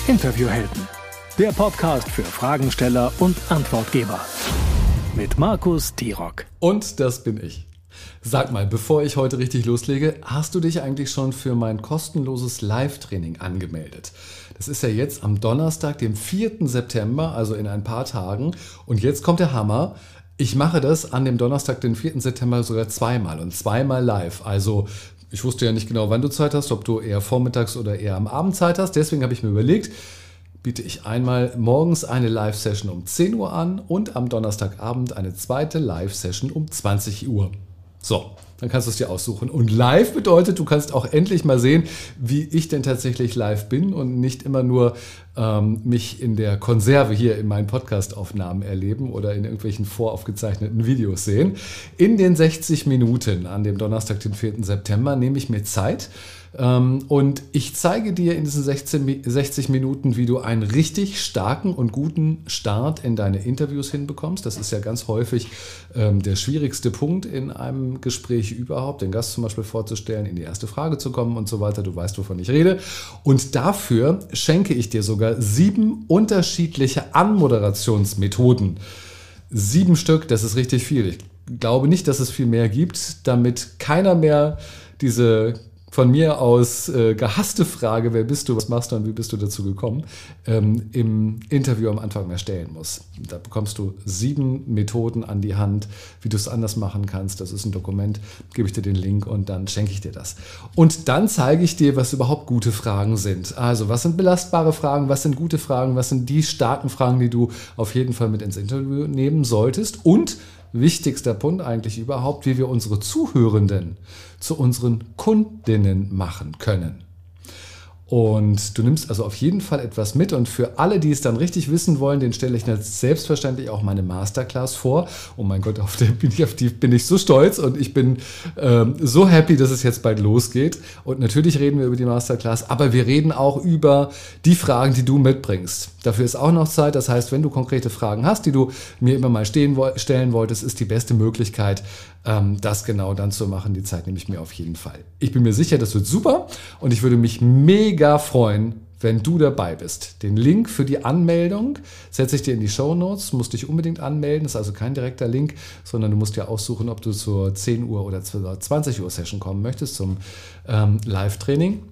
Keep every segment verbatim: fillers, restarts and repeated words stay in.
Interviewhelden, der Podcast für Fragensteller und Antwortgeber. Mit Markus Tirok. Und das bin ich. Sag mal, bevor ich heute richtig loslege, hast du dich eigentlich schon für mein kostenloses Live-Training angemeldet? Das ist ja jetzt am Donnerstag, dem vierten September, also in ein paar Tagen. Und jetzt kommt der Hammer. Ich mache das an dem Donnerstag, den vierten September sogar zweimal und zweimal live. Also ich wusste ja nicht genau, wann du Zeit hast, ob du eher vormittags oder eher am Abend Zeit hast. Deswegen habe ich mir überlegt, biete ich einmal morgens eine Live-Session um zehn Uhr an und am Donnerstagabend eine zweite Live-Session um zwanzig Uhr. So, dann kannst du es dir aussuchen. Und live bedeutet, du kannst auch endlich mal sehen, wie ich denn tatsächlich live bin und nicht immer nur ähm, mich in der Konserve hier in meinen Podcast-Aufnahmen erleben oder in irgendwelchen voraufgezeichneten Videos sehen. In den sechzig Minuten an dem Donnerstag, den vierten September, nehme ich mir Zeit. Und ich zeige dir in diesen sechzig Minuten, wie du einen richtig starken und guten Start in deine Interviews hinbekommst. Das ist ja ganz häufig ähm, der schwierigste Punkt in einem Gespräch überhaupt, den Gast zum Beispiel vorzustellen, in die erste Frage zu kommen und so weiter. Du weißt, wovon ich rede. Und dafür schenke ich dir sogar sieben unterschiedliche Anmoderationsmethoden. Sieben Stück, das ist richtig viel. Ich glaube nicht, dass es viel mehr gibt, damit keiner mehr diese von mir aus äh, gehasste Frage, wer bist du, was machst du und wie bist du dazu gekommen, ähm, im Interview am Anfang mehr stellen muss. Da bekommst du sieben Methoden an die Hand, wie du es anders machen kannst. Das ist ein Dokument, gebe ich dir den Link und dann schenke ich dir das. Und dann zeige ich dir, was überhaupt gute Fragen sind. Also was sind belastbare Fragen, was sind gute Fragen, was sind die starken Fragen, die du auf jeden Fall mit ins Interview nehmen solltest und wichtigster Punkt eigentlich überhaupt, wie wir unsere Zuhörenden zu unseren Kundinnen machen können. Und du nimmst also auf jeden Fall etwas mit und für alle, die es dann richtig wissen wollen, den stelle ich selbstverständlich auch meine Masterclass vor. Oh mein Gott, auf, der bin ich, auf die bin ich so stolz und ich bin ähm, so happy, dass es jetzt bald losgeht. Und natürlich reden wir über die Masterclass, aber wir reden auch über die Fragen, die du mitbringst. Dafür ist auch noch Zeit, das heißt, wenn du konkrete Fragen hast, die du mir immer mal stehen, stellen wolltest, ist die beste Möglichkeit, ähm, das genau dann zu machen. Die Zeit nehme ich mir auf jeden Fall. Ich bin mir sicher, das wird super und ich würde mich mega freuen, wenn du dabei bist. Den Link für die Anmeldung setze ich dir in die Shownotes. Du musst dich unbedingt anmelden. Das ist also kein direkter Link, sondern du musst dir aussuchen, ob du zur zehn Uhr oder zur zwanzig Uhr Session kommen möchtest, zum ähm, Live-Training.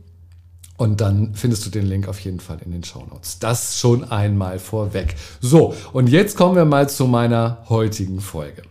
Und dann findest du den Link auf jeden Fall in den Shownotes. Das schon einmal vorweg. So, und jetzt kommen wir mal zu meiner heutigen Folge.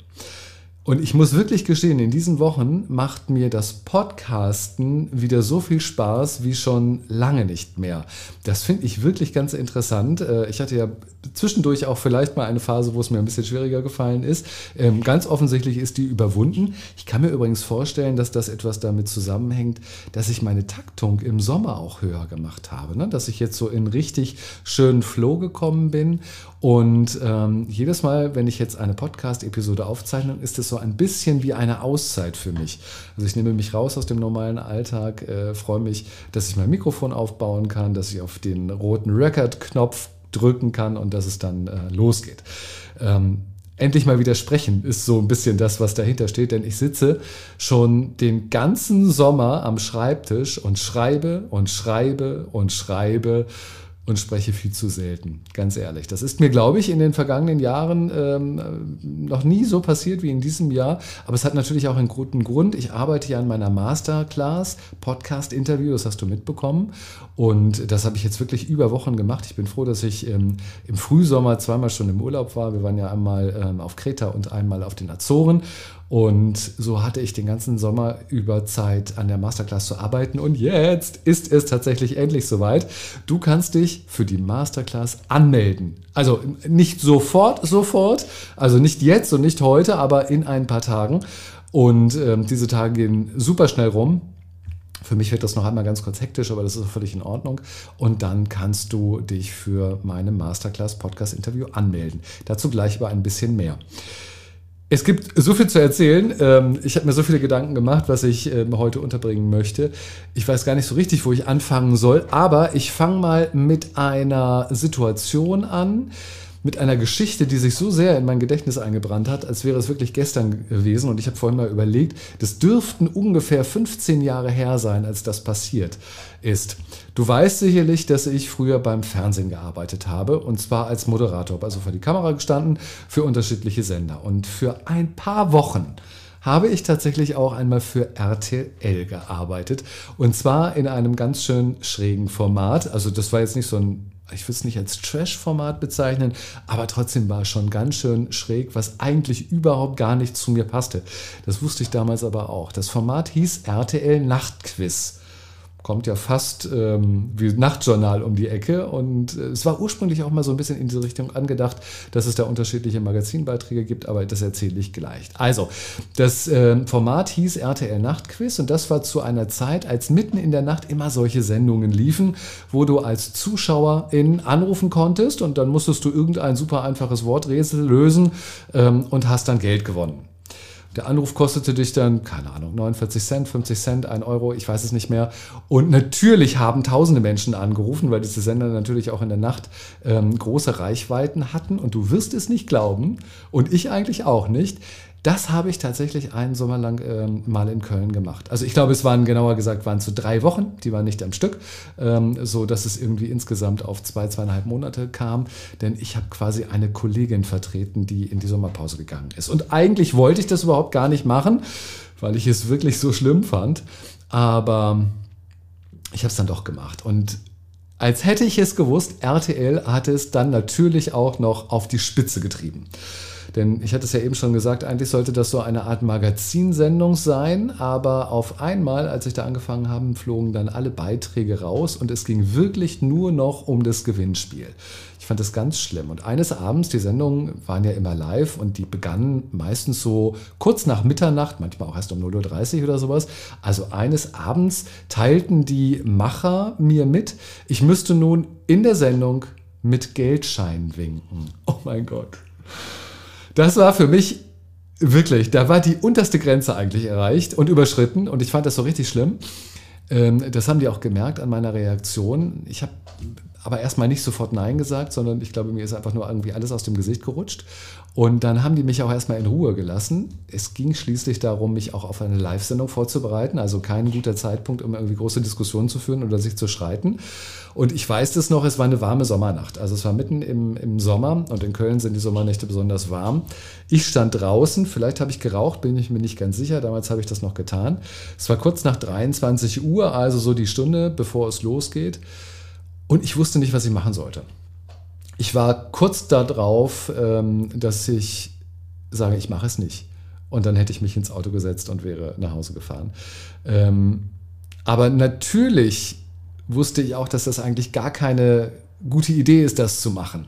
Und ich muss wirklich gestehen, in diesen Wochen macht mir das Podcasten wieder so viel Spaß wie schon lange nicht mehr. Das finde ich wirklich ganz interessant. Ich hatte ja zwischendurch auch vielleicht mal eine Phase, wo es mir ein bisschen schwieriger gefallen ist. Ganz offensichtlich ist die überwunden. Ich kann mir übrigens vorstellen, dass das etwas damit zusammenhängt, dass ich meine Taktung im Sommer auch höher gemacht habe. Dass ich jetzt so in richtig schönen Flow gekommen bin. Und ähm, jedes Mal, wenn ich jetzt eine Podcast-Episode aufzeichne, ist es so ein bisschen wie eine Auszeit für mich. Also ich nehme mich raus aus dem normalen Alltag, äh, freue mich, dass ich mein Mikrofon aufbauen kann, dass ich auf den roten Record-Knopf drücken kann und dass es dann äh, losgeht. Ähm, Endlich mal wieder sprechen ist so ein bisschen das, was dahinter steht, denn ich sitze schon den ganzen Sommer am Schreibtisch und schreibe und schreibe und schreibe und spreche viel zu selten, ganz ehrlich. Das ist mir, glaube ich, in den vergangenen Jahren ähm, noch nie so passiert wie in diesem Jahr. Aber es hat natürlich auch einen guten Grund. Ich arbeite ja an meiner Masterclass, Podcast-Interview, das hast du mitbekommen. Und das habe ich jetzt wirklich über Wochen gemacht. Ich bin froh, dass ich ähm, im Frühsommer zweimal schon im Urlaub war. Wir waren ja einmal ähm, auf Kreta und einmal auf den Azoren. Und so hatte ich den ganzen Sommer über Zeit an der Masterclass zu arbeiten. Und jetzt ist es tatsächlich endlich soweit. Du kannst dich für die Masterclass anmelden. Also nicht sofort, sofort, also nicht jetzt und nicht heute, aber in ein paar Tagen. Und ähm, diese Tage gehen super schnell rum. Für mich wird das noch einmal ganz kurz hektisch, aber das ist auch völlig in Ordnung. Und dann kannst du dich für meine Masterclass-Podcast-Interview anmelden. Dazu gleich aber ein bisschen mehr. Es gibt so viel zu erzählen. Ich habe mir so viele Gedanken gemacht, was ich heute unterbringen möchte. Ich weiß gar nicht so richtig, wo ich anfangen soll, aber ich fange mal mit einer Situation an, mit einer Geschichte, die sich so sehr in mein Gedächtnis eingebrannt hat, als wäre es wirklich gestern gewesen. Und ich habe vorhin mal überlegt, das dürften ungefähr fünfzehn Jahre her sein, als das passiert ist. Du weißt sicherlich, dass ich früher beim Fernsehen gearbeitet habe, und zwar als Moderator, habe also vor die Kamera gestanden für unterschiedliche Sender. Und für ein paar Wochen habe ich tatsächlich auch einmal für R T L gearbeitet, und zwar in einem ganz schön schrägen Format. Also das war jetzt nicht so ein, ich würde es nicht als Trash-Format bezeichnen, aber trotzdem war es schon ganz schön schräg, was eigentlich überhaupt gar nicht zu mir passte. Das wusste ich damals aber auch. Das Format hieß R T L Nachtquiz. Kommt ja fast ähm, wie Nachtjournal um die Ecke, und äh, es war ursprünglich auch mal so ein bisschen in diese Richtung angedacht, dass es da unterschiedliche Magazinbeiträge gibt, aber das erzähle ich gleich. Also, das äh, Format hieß R T L Nachtquiz, und das war zu einer Zeit, als mitten in der Nacht immer solche Sendungen liefen, wo du als Zuschauerin anrufen konntest, und dann musstest du irgendein super einfaches Worträtsel lösen ähm, und hast dann Geld gewonnen. Der Anruf kostete dich dann, keine Ahnung, neunundvierzig Cent, fünfzig Cent, ein Euro, ich weiß es nicht mehr. Und natürlich haben tausende Menschen angerufen, weil diese Sender natürlich auch in der Nacht ähm, große Reichweiten hatten. Und du wirst es nicht glauben, und ich eigentlich auch nicht, das habe ich tatsächlich einen Sommer lang ähm, mal in Köln gemacht. Also ich glaube, es waren, genauer gesagt, waren es so drei Wochen, die waren nicht am Stück, ähm, so dass es irgendwie insgesamt auf zwei, zweieinhalb Monate kam. Denn ich habe quasi eine Kollegin vertreten, die in die Sommerpause gegangen ist. Und eigentlich wollte ich das überhaupt gar nicht machen, weil ich es wirklich so schlimm fand. Aber ich habe es dann doch gemacht. Und als hätte ich es gewusst, R T L hatte es dann natürlich auch noch auf die Spitze getrieben. Denn ich hatte es ja eben schon gesagt, eigentlich sollte das so eine Art Magazinsendung sein, aber auf einmal, als ich da angefangen habe, flogen dann alle Beiträge raus, und es ging wirklich nur noch um das Gewinnspiel. Ich fand das ganz schlimm. Und eines Abends, die Sendungen waren ja immer live, und die begannen meistens so kurz nach Mitternacht, manchmal auch erst um null Uhr dreißig oder sowas. Also eines Abends teilten die Macher mir mit, ich müsste nun in der Sendung mit Geldschein winken. Oh mein Gott. Das war für mich wirklich, da war die unterste Grenze eigentlich erreicht und überschritten, und ich fand das so richtig schlimm. Das haben die auch gemerkt an meiner Reaktion. Ich habe aber erstmal nicht sofort Nein gesagt, sondern ich glaube, mir ist einfach nur irgendwie alles aus dem Gesicht gerutscht. Und dann haben die mich auch erstmal in Ruhe gelassen. Es ging schließlich darum, mich auch auf eine Live-Sendung vorzubereiten, also kein guter Zeitpunkt, um irgendwie große Diskussionen zu führen oder sich zu streiten. Und ich weiß das noch, es war eine warme Sommernacht. Also es war mitten im, im Sommer, und in Köln sind die Sommernächte besonders warm. Ich stand draußen, vielleicht habe ich geraucht, bin ich mir nicht ganz sicher, damals habe ich das noch getan. Es war kurz nach dreiundzwanzig Uhr, also so die Stunde, bevor es losgeht. Und ich wusste nicht, was ich machen sollte. Ich war kurz darauf, dass ich sage, ich mache es nicht. Und dann hätte ich mich ins Auto gesetzt und wäre nach Hause gefahren. Aber natürlich wusste ich auch, dass das eigentlich gar keine gute Idee ist, das zu machen.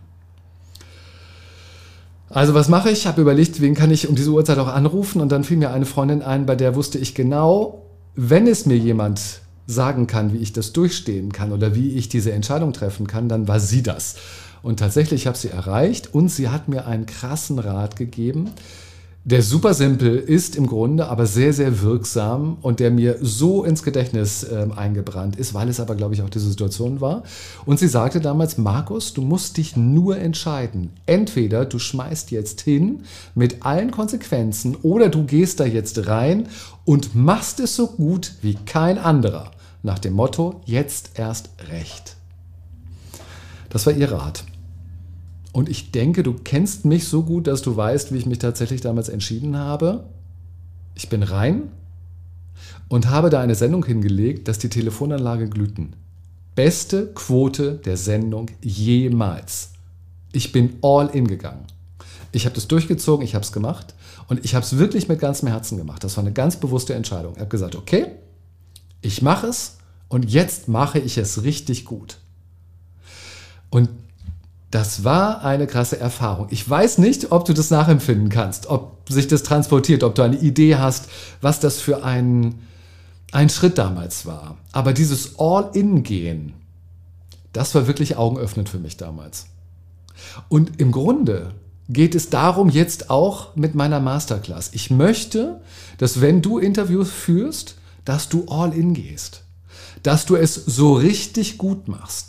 Also was mache ich? Ich habe überlegt, wen kann ich um diese Uhrzeit auch anrufen, und dann fiel mir eine Freundin ein, bei der wusste ich genau, wenn es mir jemand sagen kann, wie ich das durchstehen kann oder wie ich diese Entscheidung treffen kann, dann war sie das. Und tatsächlich habe ich sie erreicht, und sie hat mir einen krassen Rat gegeben, der super simpel ist im Grunde, aber sehr, sehr wirksam, und der mir so ins Gedächtnis äh, eingebrannt ist, weil es aber, glaube ich, auch diese Situation war. Und sie sagte damals, Markus, du musst dich nur entscheiden. Entweder du schmeißt jetzt hin mit allen Konsequenzen, oder du gehst da jetzt rein und machst es so gut wie kein anderer. Nach dem Motto, jetzt erst recht. Das war ihr Rat. Und ich denke, du kennst mich so gut, dass du weißt, wie ich mich tatsächlich damals entschieden habe. Ich bin rein und habe da eine Sendung hingelegt, dass die Telefonanlage glühten. Beste Quote der Sendung jemals. Ich bin all in gegangen. Ich habe das durchgezogen, ich habe es gemacht, und ich habe es wirklich mit ganzem Herzen gemacht. Das war eine ganz bewusste Entscheidung. Ich habe gesagt, okay, ich mache es, und jetzt mache ich es richtig gut. Und das war eine krasse Erfahrung. Ich weiß nicht, ob du das nachempfinden kannst, ob sich das transportiert, ob du eine Idee hast, was das für ein, ein Schritt damals war. Aber dieses All-In-Gehen, das war wirklich augenöffnend für mich damals. Und im Grunde geht es darum jetzt auch mit meiner Masterclass. Ich möchte, dass wenn du Interviews führst, dass du All-In gehst. Dass du es so richtig gut machst.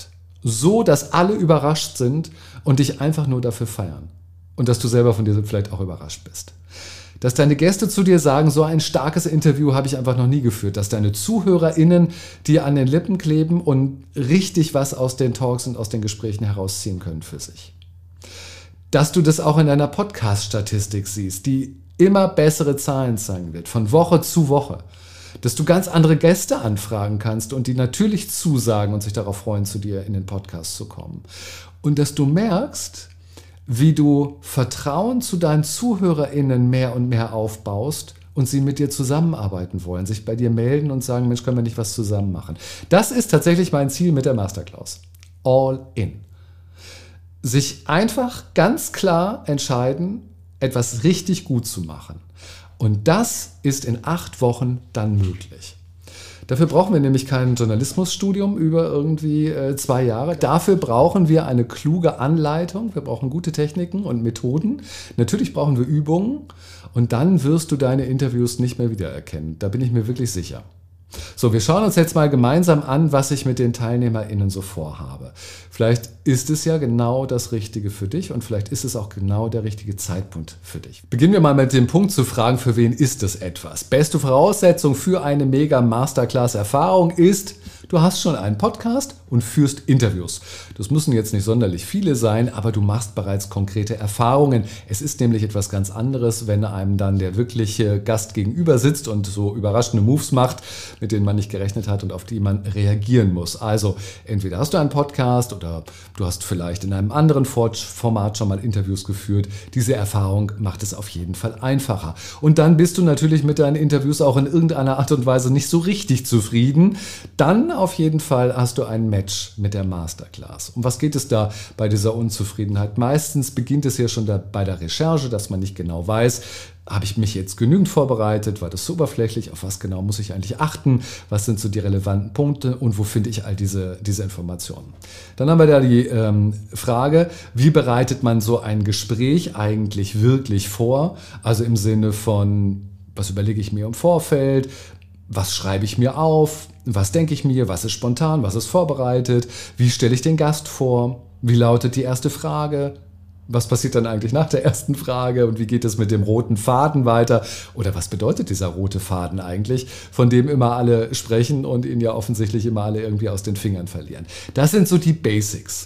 So, dass alle überrascht sind und dich einfach nur dafür feiern. Und dass du selber von dir vielleicht auch überrascht bist. Dass deine Gäste zu dir sagen, so ein starkes Interview habe ich einfach noch nie geführt. Dass deine ZuhörerInnen dir an den Lippen kleben und richtig was aus den Talks und aus den Gesprächen herausziehen können für sich. Dass du das auch in deiner Podcast-Statistik siehst, die immer bessere Zahlen zeigen wird, von Woche zu Woche. Dass du ganz andere Gäste anfragen kannst und die natürlich zusagen und sich darauf freuen, zu dir in den Podcast zu kommen. Und dass du merkst, wie du Vertrauen zu deinen ZuhörerInnen mehr und mehr aufbaust und sie mit dir zusammenarbeiten wollen, sich bei dir melden und sagen, Mensch, können wir nicht was zusammen machen? Das ist tatsächlich mein Ziel mit der Masterclass. All in. Sich einfach ganz klar entscheiden, etwas richtig gut zu machen. Und das ist in acht Wochen dann möglich. Dafür brauchen wir nämlich kein Journalismusstudium über irgendwie äh, zwei Jahre. Dafür brauchen wir eine kluge Anleitung. Wir brauchen gute Techniken und Methoden. Natürlich brauchen wir Übungen. Und dann wirst du deine Interviews nicht mehr wiedererkennen. Da bin ich mir wirklich sicher. So, wir schauen uns jetzt mal gemeinsam an, was ich mit den TeilnehmerInnen so vorhabe. Vielleicht ist es ja genau das Richtige für dich und vielleicht ist es auch genau der richtige Zeitpunkt für dich. Beginnen wir mal mit dem Punkt zu fragen, für wen ist es etwas? Beste Voraussetzung für eine mega Masterclass-Erfahrung ist, du hast schon einen Podcast und führst Interviews. Das müssen jetzt nicht sonderlich viele sein, aber du machst bereits konkrete Erfahrungen. Es ist nämlich etwas ganz anderes, wenn einem dann der wirkliche Gast gegenüber sitzt und so überraschende Moves macht, mit denen man nicht gerechnet hat und auf die man reagieren muss. Also entweder hast du einen Podcast oder du hast vielleicht in einem anderen Format schon mal Interviews geführt. Diese Erfahrung macht es auf jeden Fall einfacher. Und dann bist du natürlich mit deinen Interviews auch in irgendeiner Art und Weise nicht so richtig zufrieden. Dann auf jeden Fall hast du ein Match mit der Masterclass. Um was geht es da bei dieser Unzufriedenheit? Meistens beginnt es ja schon da bei der Recherche, dass man nicht genau weiß, habe ich mich jetzt genügend vorbereitet? War das so oberflächlich? Auf was genau muss ich eigentlich achten? Was sind so die relevanten Punkte und wo finde ich all diese, diese Informationen? Dann haben wir da die ähm, Frage, wie bereitet man so ein Gespräch eigentlich wirklich vor? Also im Sinne von, was überlege ich mir im Vorfeld? Was schreibe ich mir auf? Was denke ich mir? Was ist spontan? Was ist vorbereitet? Wie stelle ich den Gast vor? Wie lautet die erste Frage? Was passiert dann eigentlich nach der ersten Frage und wie geht es mit dem roten Faden weiter? Oder was bedeutet dieser rote Faden eigentlich, von dem immer alle sprechen und ihn ja offensichtlich immer alle irgendwie aus den Fingern verlieren? Das sind so die Basics.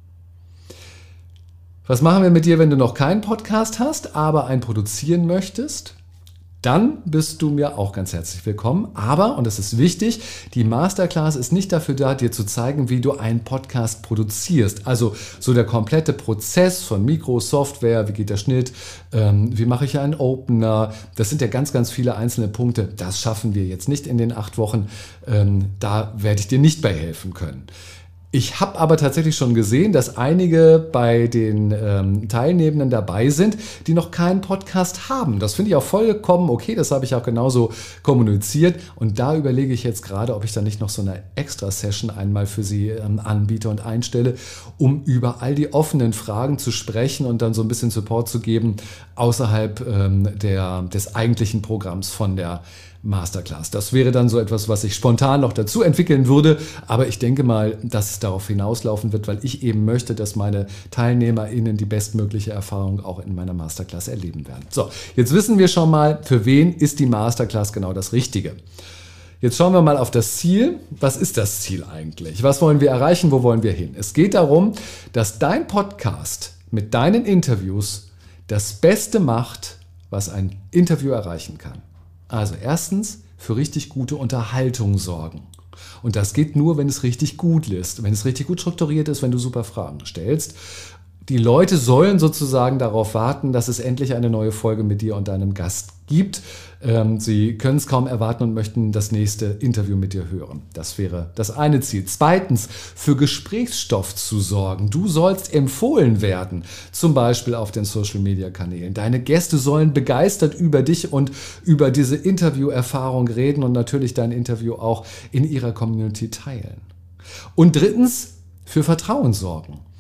Was machen wir mit dir, wenn du noch keinen Podcast hast, aber einen produzieren möchtest? Dann bist du mir auch ganz herzlich willkommen. Aber, und das ist wichtig, die Masterclass ist nicht dafür da, dir zu zeigen, wie du einen Podcast produzierst. Also so der komplette Prozess von Mikro, Software, wie geht der Schnitt, ähm, wie mache ich einen Opener. Das sind ja ganz, ganz viele einzelne Punkte. Das schaffen wir jetzt nicht in den acht Wochen. Ähm, da werde ich dir nicht bei helfen können. Ich habe aber tatsächlich schon gesehen, dass einige bei den ähm, Teilnehmenden dabei sind, die noch keinen Podcast haben. Das finde ich auch vollkommen okay, das habe ich auch genauso kommuniziert. Und da überlege ich jetzt gerade, ob ich da nicht noch so eine Extra-Session einmal für Sie ähm, anbiete und einstelle, um über all die offenen Fragen zu sprechen und dann so ein bisschen Support zu geben außerhalb ähm, der, des eigentlichen Programms von der Masterclass. Das wäre dann so etwas, was ich spontan noch dazu entwickeln würde, aber ich denke mal, dass es darauf hinauslaufen wird, weil ich eben möchte, dass meine TeilnehmerInnen die bestmögliche Erfahrung auch in meiner Masterclass erleben werden. So, jetzt wissen wir schon mal, für wen ist die Masterclass genau das Richtige. Jetzt schauen wir mal auf das Ziel. Was ist das Ziel eigentlich? Was wollen wir erreichen? Wo wollen wir hin? Es geht darum, dass dein Podcast mit deinen Interviews das Beste macht, was ein Interview erreichen kann. Also erstens, für richtig gute Unterhaltung sorgen. Und das geht nur, wenn es richtig gut ist, wenn es richtig gut strukturiert ist, wenn du super Fragen stellst. Die Leute sollen sozusagen darauf warten, dass es endlich eine neue Folge mit dir und deinem Gast gibt. Ähm, sie können es kaum erwarten und möchten das nächste Interview mit dir hören. Das wäre das eine Ziel. Zweitens, für Gesprächsstoff zu sorgen. Du sollst empfohlen werden, zum Beispiel auf den Social-Media-Kanälen. Deine Gäste sollen begeistert über dich und über diese Interviewerfahrung reden und natürlich dein Interview auch in ihrer Community teilen. Und drittens, für Vertrauen sorgen.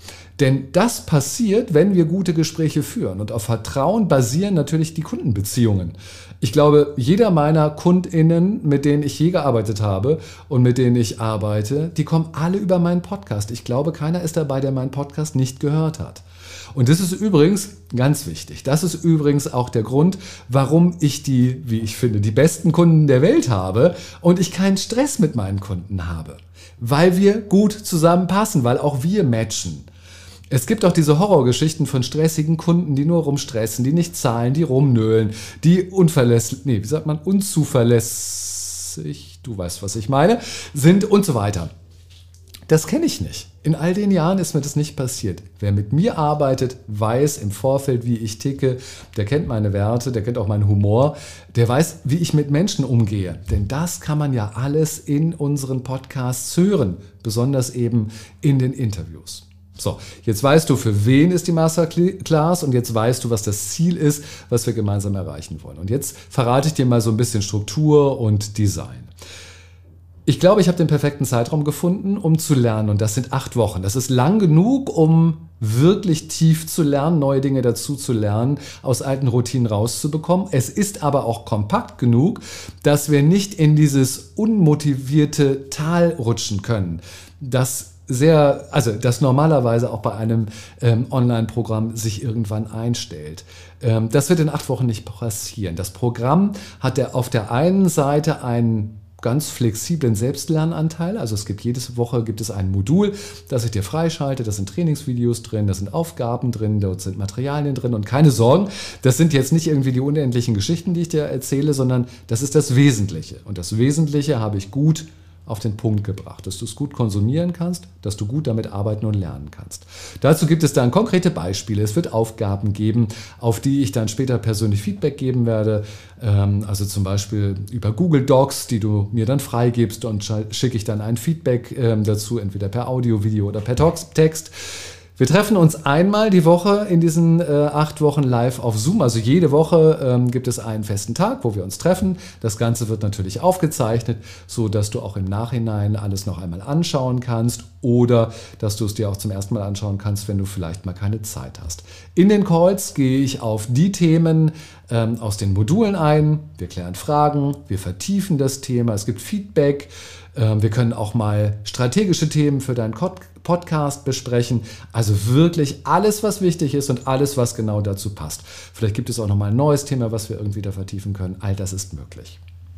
Denn das passiert, wenn wir gute Gespräche führen. Und auf Vertrauen basieren natürlich die Kundenbeziehungen. Ich glaube, jeder meiner KundInnen, mit denen ich je gearbeitet habe und mit denen ich arbeite, die kommen alle über meinen Podcast. Ich glaube, keiner ist dabei, der meinen Podcast nicht gehört hat. Und das ist übrigens ganz wichtig. Das ist übrigens auch der Grund, warum ich die, wie ich finde, die besten Kunden der Welt habe und ich keinen Stress mit meinen Kunden habe. Weil wir gut zusammenpassen, weil auch wir matchen. Es gibt auch diese Horrorgeschichten von stressigen Kunden, die nur rumstressen, die nicht zahlen, die rumnölen, die unverlässlich, nee, wie sagt man, unzuverlässig, du weißt, was ich meine, sind und so weiter. Das kenne ich nicht. In all den Jahren ist mir das nicht passiert. Wer mit mir arbeitet, weiß im Vorfeld, wie ich ticke, der kennt meine Werte, der kennt auch meinen Humor, der weiß, wie ich mit Menschen umgehe. Denn das kann man ja alles in unseren Podcasts hören, besonders eben in den Interviews. So, jetzt weißt du, für wen ist die Masterclass und jetzt weißt du, was das Ziel ist, was wir gemeinsam erreichen wollen. Und jetzt verrate ich dir mal so ein bisschen Struktur und Design. Ich glaube, ich habe den perfekten Zeitraum gefunden, um zu lernen und das sind acht Wochen. Das ist lang genug, um wirklich tief zu lernen, neue Dinge dazu zu lernen, aus alten Routinen rauszubekommen. Es ist aber auch kompakt genug, dass wir nicht in dieses unmotivierte Tal rutschen können. Das sehr, also das normalerweise auch bei einem ähm, Online-Programm sich irgendwann einstellt. Ähm, das wird in acht Wochen nicht passieren. Das Programm hat der, auf der einen Seite einen ganz flexiblen Selbstlernanteil. Also es gibt jede Woche gibt es ein Modul, das ich dir freischalte. Da sind Trainingsvideos drin, da sind Aufgaben drin, dort sind Materialien drin. Und keine Sorgen, das sind jetzt nicht irgendwie die unendlichen Geschichten, die ich dir erzähle, sondern das ist das Wesentliche. Und das Wesentliche habe ich gut auf den Punkt gebracht, dass du es gut konsumieren kannst, dass du gut damit arbeiten und lernen kannst. Dazu gibt es dann konkrete Beispiele. Es wird Aufgaben geben, auf die ich dann später persönlich Feedback geben werde. Also zum Beispiel über Google Docs, die du mir dann freigibst und schicke ich dann ein Feedback dazu, entweder per Audio, Video oder per Text. Wir treffen uns einmal die Woche in diesen äh, acht Wochen live auf Zoom. Also jede Woche ähm, gibt es einen festen Tag, wo wir uns treffen. Das Ganze wird natürlich aufgezeichnet, so dass du auch im Nachhinein alles noch einmal anschauen kannst oder dass du es dir auch zum ersten Mal anschauen kannst, wenn du vielleicht mal keine Zeit hast. In den Calls gehe ich auf die Themen ähm, aus den Modulen ein. Wir klären Fragen, wir vertiefen das Thema, es gibt Feedback. Wir können auch mal strategische Themen für deinen Podcast besprechen. Also wirklich alles, was wichtig ist und alles, was genau dazu passt. Vielleicht gibt es auch noch mal ein neues Thema, was wir irgendwie da vertiefen können. All das ist möglich.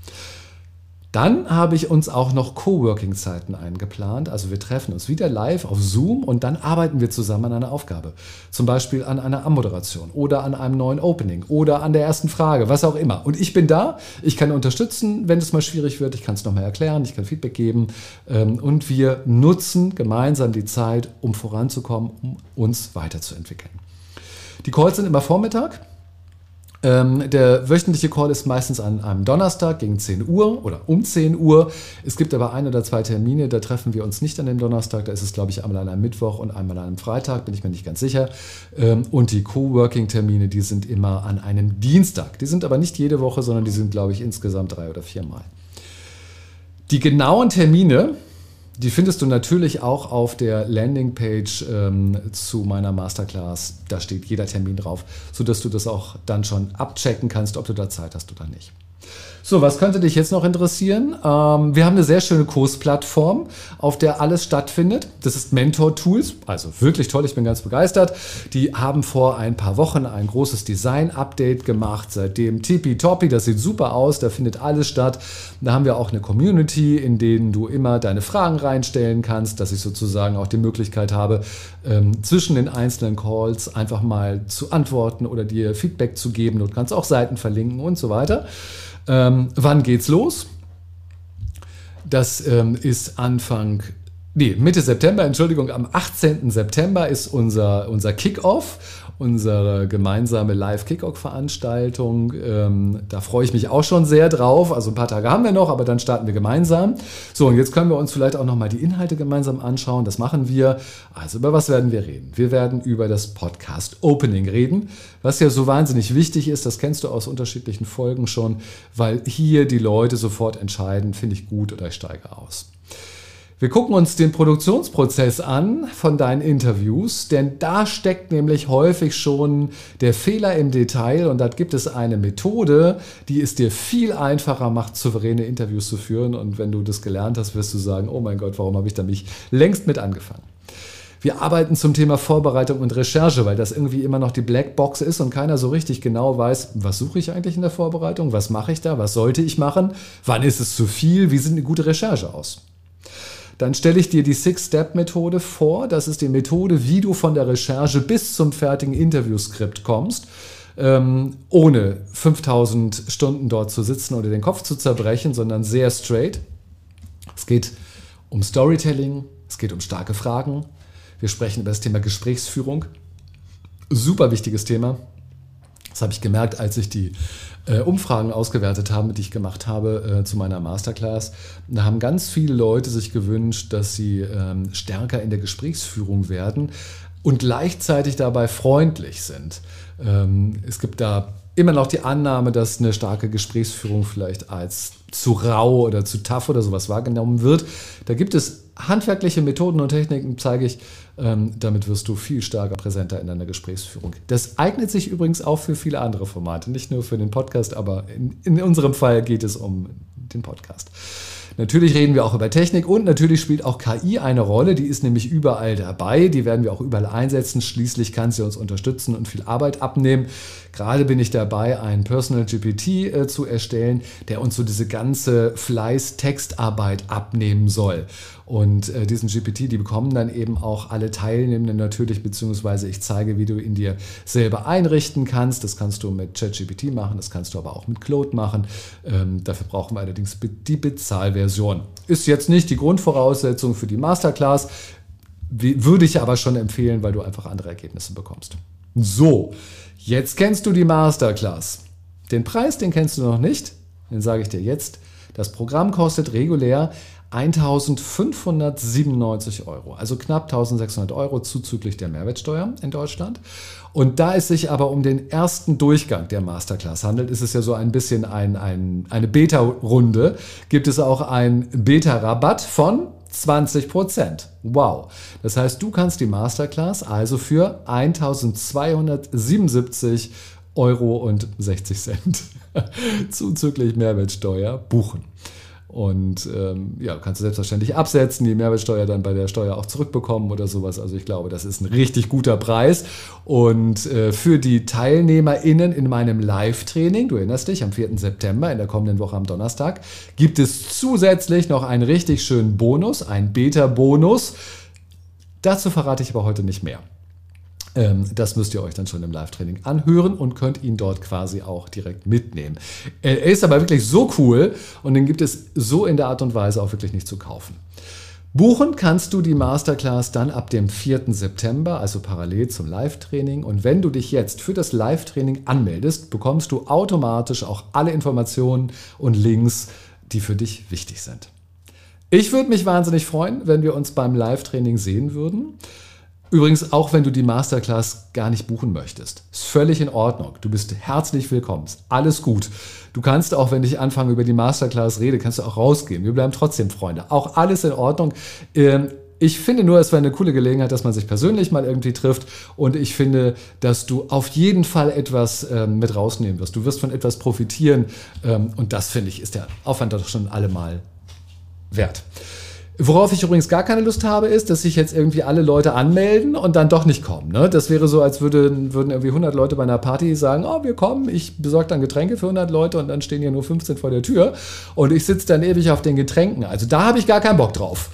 Dann habe ich uns auch noch Coworking-Zeiten eingeplant. Also wir treffen uns wieder live auf Zoom und dann arbeiten wir zusammen an einer Aufgabe. Zum Beispiel an einer Ammoderation oder an einem neuen Opening oder an der ersten Frage, was auch immer. Und ich bin da, ich kann unterstützen, wenn es mal schwierig wird. Ich kann es nochmal erklären, ich kann Feedback geben. Und wir nutzen gemeinsam die Zeit, um voranzukommen, um uns weiterzuentwickeln. Die Calls sind immer Vormittag. Ähm, der wöchentliche Call ist meistens an einem Donnerstag gegen zehn Uhr oder um zehn Uhr. Es gibt aber ein oder zwei Termine, da treffen wir uns nicht an dem Donnerstag. Da ist es, glaube ich, einmal an einem Mittwoch und einmal an einem Freitag, bin ich mir nicht ganz sicher. Ähm, und die Coworking-Termine, die sind immer an einem Dienstag. Die sind aber nicht jede Woche, sondern die sind, glaube ich, insgesamt drei oder viermal. Die genauen Termine, die findest du natürlich auch auf der Landingpage ähm, zu meiner Masterclass. Da steht jeder Termin drauf, sodass du das auch dann schon abchecken kannst, ob du da Zeit hast oder nicht. So, was könnte dich jetzt noch interessieren? Ähm, wir haben eine sehr schöne Kursplattform, auf der alles stattfindet. Das ist Mentor Tools, also wirklich toll, ich bin ganz begeistert. Die haben vor ein paar Wochen ein großes Design-Update gemacht, seitdem tippitoppi, das sieht super aus, da findet alles statt. Da haben wir auch eine Community, in denen du immer deine Fragen reinstellen kannst, dass ich sozusagen auch die Möglichkeit habe, ähm, zwischen den einzelnen Calls einfach mal zu antworten oder dir Feedback zu geben. Du kannst auch Seiten verlinken und so weiter. Ähm, wann geht's los? Das ähm, ist Anfang, nee, Mitte September, Entschuldigung, am achtzehnten September ist unser, unser Kick-Off, unsere gemeinsame Live-Kick-Off-Veranstaltung. Ähm, da freue ich mich auch schon sehr drauf. Also ein paar Tage haben wir noch, aber dann starten wir gemeinsam. So, und jetzt können wir uns vielleicht auch nochmal die Inhalte gemeinsam anschauen. Das machen wir. Also über was werden wir reden? Wir werden über das Podcast-Opening reden, was ja so wahnsinnig wichtig ist. Das kennst du aus unterschiedlichen Folgen schon, weil hier die Leute sofort entscheiden, finde ich gut oder ich steige aus. Wir gucken uns den Produktionsprozess an von deinen Interviews, denn da steckt nämlich häufig schon der Fehler im Detail und da gibt es eine Methode, die es dir viel einfacher macht, souveräne Interviews zu führen, und wenn du das gelernt hast, wirst du sagen, oh mein Gott, warum habe ich da mich längst mit angefangen? Wir arbeiten zum Thema Vorbereitung und Recherche, weil das irgendwie immer noch die Blackbox ist und keiner so richtig genau weiß, was suche ich eigentlich in der Vorbereitung, was mache ich da, was sollte ich machen, wann ist es zu viel, wie sieht eine gute Recherche aus? Dann stelle ich dir die Six-Step-Methode vor. Das ist die Methode, wie du von der Recherche bis zum fertigen Interviewskript kommst, ähm, ohne fünftausend Stunden dort zu sitzen oder den Kopf zu zerbrechen, sondern sehr straight. Es geht um Storytelling, es geht um starke Fragen. Wir sprechen über das Thema Gesprächsführung. Super wichtiges Thema. Das habe ich gemerkt, als ich die äh, Umfragen ausgewertet habe, die ich gemacht habe äh, zu meiner Masterclass. Da haben ganz viele Leute sich gewünscht, dass sie ähm, stärker in der Gesprächsführung werden und gleichzeitig dabei freundlich sind. Ähm, es gibt da immer noch die Annahme, dass eine starke Gesprächsführung vielleicht als zu rau oder zu tough oder sowas wahrgenommen wird. Da gibt es handwerkliche Methoden und Techniken, zeige ich. Ähm, damit wirst du viel stärker präsenter in deiner Gesprächsführung. Das eignet sich übrigens auch für viele andere Formate, nicht nur für den Podcast, aber in, in unserem Fall geht es um den Podcast. Natürlich reden wir auch über Technik und natürlich spielt auch K I eine Rolle, die ist nämlich überall dabei, die werden wir auch überall einsetzen, schließlich kann sie uns unterstützen und viel Arbeit abnehmen. Gerade bin ich dabei, einen Personal G P T äh, zu erstellen, der uns so diese ganze Fleiß-Textarbeit abnehmen soll. Und äh, diesen G P T, die bekommen dann eben auch alle Teilnehmenden natürlich, beziehungsweise ich zeige, wie du ihn dir selber einrichten kannst. Das kannst du mit ChatGPT machen, das kannst du aber auch mit Claude machen. Ähm, dafür brauchen wir allerdings die Bezahlversion. Ist jetzt nicht die Grundvoraussetzung für die Masterclass, wie, würde ich aber schon empfehlen, weil du einfach andere Ergebnisse bekommst. So, jetzt kennst du die Masterclass. Den Preis, den kennst du noch nicht, den sage ich dir jetzt. Das Programm kostet regulär eintausendfünfhundertsiebenundneunzig Euro, also knapp eintausendsechshundert Euro zuzüglich der Mehrwertsteuer in Deutschland. Und da es sich aber um den ersten Durchgang der Masterclass handelt, ist es ja so ein bisschen ein, ein, eine Beta-Runde, gibt es auch einen Beta-Rabatt von zwanzig Prozent. Wow. Das heißt, du kannst die Masterclass also für eintausendzweihundertsiebenundsiebzig Euro und sechzig Cent zuzüglich Mehrwertsteuer buchen. Und ähm, ja, kannst du selbstverständlich absetzen, die Mehrwertsteuer dann bei der Steuer auch zurückbekommen oder sowas. Also ich glaube, das ist ein richtig guter Preis. Und äh, für die TeilnehmerInnen in meinem Live-Training, du erinnerst dich, am vierten September, in der kommenden Woche am Donnerstag, gibt es zusätzlich noch einen richtig schönen Bonus, einen Beta-Bonus. Dazu verrate ich aber heute nicht mehr. Das müsst ihr euch dann schon im Live-Training anhören und könnt ihn dort quasi auch direkt mitnehmen. Er ist aber wirklich so cool und den gibt es so in der Art und Weise auch wirklich nicht zu kaufen. Buchen kannst du die Masterclass dann ab dem vierten September, also parallel zum Live-Training. Und wenn du dich jetzt für das Live-Training anmeldest, bekommst du automatisch auch alle Informationen und Links, die für dich wichtig sind. Ich würde mich wahnsinnig freuen, wenn wir uns beim Live-Training sehen würden. Übrigens, auch wenn du die Masterclass gar nicht buchen möchtest, ist völlig in Ordnung. Du bist herzlich willkommen. Ist alles gut. Du kannst auch, wenn ich anfange über die Masterclass rede, kannst du auch rausgehen. Wir bleiben trotzdem Freunde. Auch alles in Ordnung. Ich finde nur, es wäre eine coole Gelegenheit, dass man sich persönlich mal irgendwie trifft. Und ich finde, dass du auf jeden Fall etwas mit rausnehmen wirst. Du wirst von etwas profitieren. Und das, finde ich, ist der Aufwand doch schon allemal wert. Worauf ich übrigens gar keine Lust habe, ist, dass sich jetzt irgendwie alle Leute anmelden und dann doch nicht kommen. Ne? Das wäre so, als würden, würden irgendwie hundert Leute bei einer Party sagen, oh, wir kommen, ich besorge dann Getränke für hundert Leute und dann stehen hier nur fünfzehn vor der Tür und ich sitze dann ewig auf den Getränken. Also da habe ich gar keinen Bock drauf.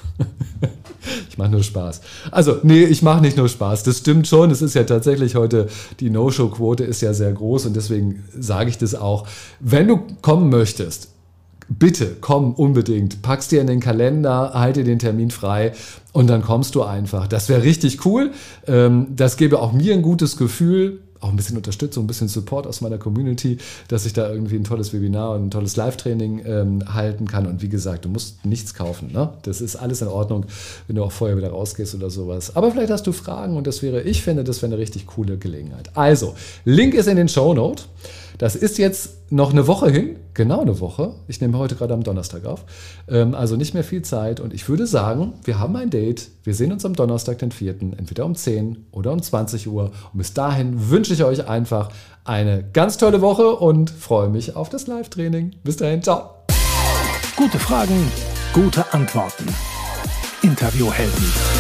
Ich mache nur Spaß. Also, nee, ich mache nicht nur Spaß. Das stimmt schon. Es ist ja tatsächlich heute, die No-Show-Quote ist ja sehr groß und deswegen sage ich das auch. Wenn du kommen möchtest, bitte, komm unbedingt, pack's dir in den Kalender, halte den Termin frei und dann kommst du einfach. Das wäre richtig cool. Das gäbe auch mir ein gutes Gefühl, auch ein bisschen Unterstützung, ein bisschen Support aus meiner Community, dass ich da irgendwie ein tolles Webinar und ein tolles Live-Training ähm, halten kann. Und wie gesagt, du musst nichts kaufen. Ne? Das ist alles in Ordnung, wenn du auch vorher wieder rausgehst oder sowas. Aber vielleicht hast du Fragen und das wäre, ich finde, das wäre eine richtig coole Gelegenheit. Also, Link ist in den Shownotes. Das ist jetzt noch eine Woche hin, genau eine Woche. Ich nehme heute gerade am Donnerstag auf, ähm, also nicht mehr viel Zeit. Und ich würde sagen, wir haben ein Date. Wir sehen uns am Donnerstag, den vierten, entweder um zehn oder um zwanzig Uhr. Und bis dahin wünsche ich euch einfach eine ganz tolle Woche und freue mich auf das Live-Training. Bis dahin, ciao. Gute Fragen, gute Antworten. Interviewhelden.